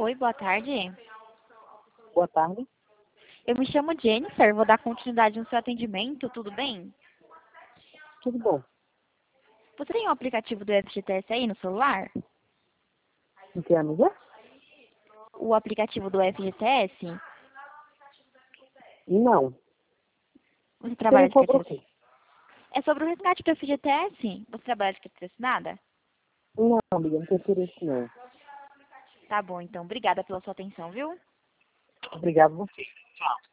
Oi, boa tarde. Boa tarde. Eu me chamo Jennifer, vou dar continuidade no seu atendimento, tudo bem? Tudo bom? Você tem o aplicativo do FGTS aí no celular? O que, amiga? O aplicativo do FGTS? Não. Você trabalha Seria de sobre o carteira? quê? É sobre o resgate do FGTS? Você trabalha de carteira assinada? Não, amiga, não tem interesse não. Tá bom, então. Obrigada pela sua atenção, viu? Obrigado a você. Tchau.